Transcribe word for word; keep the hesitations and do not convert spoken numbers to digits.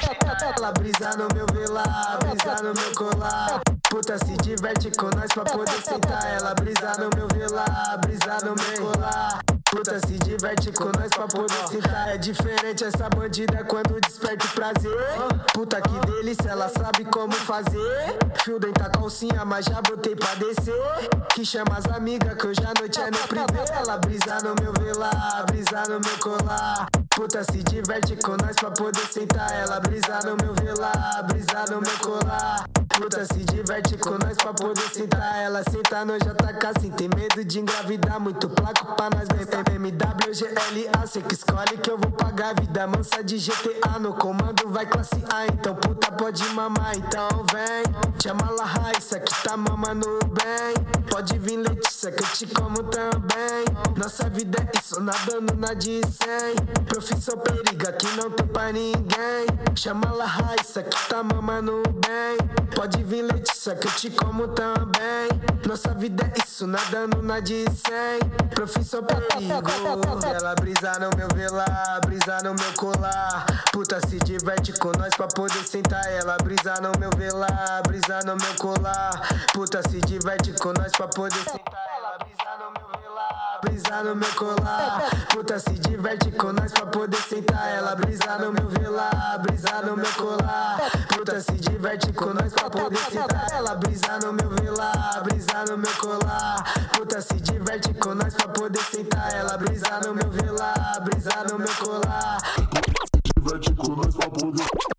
Ela brisa no meu velar, brisa no meu colar. Puta se diverte com nós pra poder sentar. Ela brisa no meu velar, brisa no meu colar. Puta se diverte com nós pra poder sentar. É diferente essa bandida quando desperta o prazer. Puta que delícia, ela sabe como fazer. Fio dentro da calcinha, mas já botei pra descer. Que chama as amigas que hoje a noite é no privê. Ela brisa no meu velar, brisa no meu colar. Puta se diverte com nós pra poder sentar. Ela brisa no meu velar, brisa no meu colar. Puta se diverte com nós pra poder sentar. Ela senta no J K sem ter medo de engravidar. Muito placo pra nós gastar. B M W, G L A, cê que escolhe que eu vou pagar. Vida mansa de G T A, no comando vai classe A. Então puta pode mamar, então vem. Chama La Raíssa que tá mamando bem. Pode vir Letícia que eu te como também. Nossa vida é isso, nadando na de cem. Profissão periga que não tem pra ninguém. Chama La Raíssa que tá mamando bem. Pode vir Letícia que eu te como também. Nossa vida é isso, nadando na de cem. Profissão perigo. Ela brisa no meu velar, brisa no meu colar. Puta se diverte com nós pra poder sentar. Ela brisa no meu velar, brisa no meu colar. Puta se diverte com nós pra poder sentar. Ela brisa no meu velar, brisa no meu colar. Puta se diverte com nós pra poder sentar. Ela brisa no meu velar, brisa no meu colar. Puta se diverte com nós pra poder sentar. Ela brisa no meu velar, brisa no meu colar. Puta se diverte com nós pra poder sentar. Ela brisa no meu velar, brisa no meu colar. Diverte com nós pra poder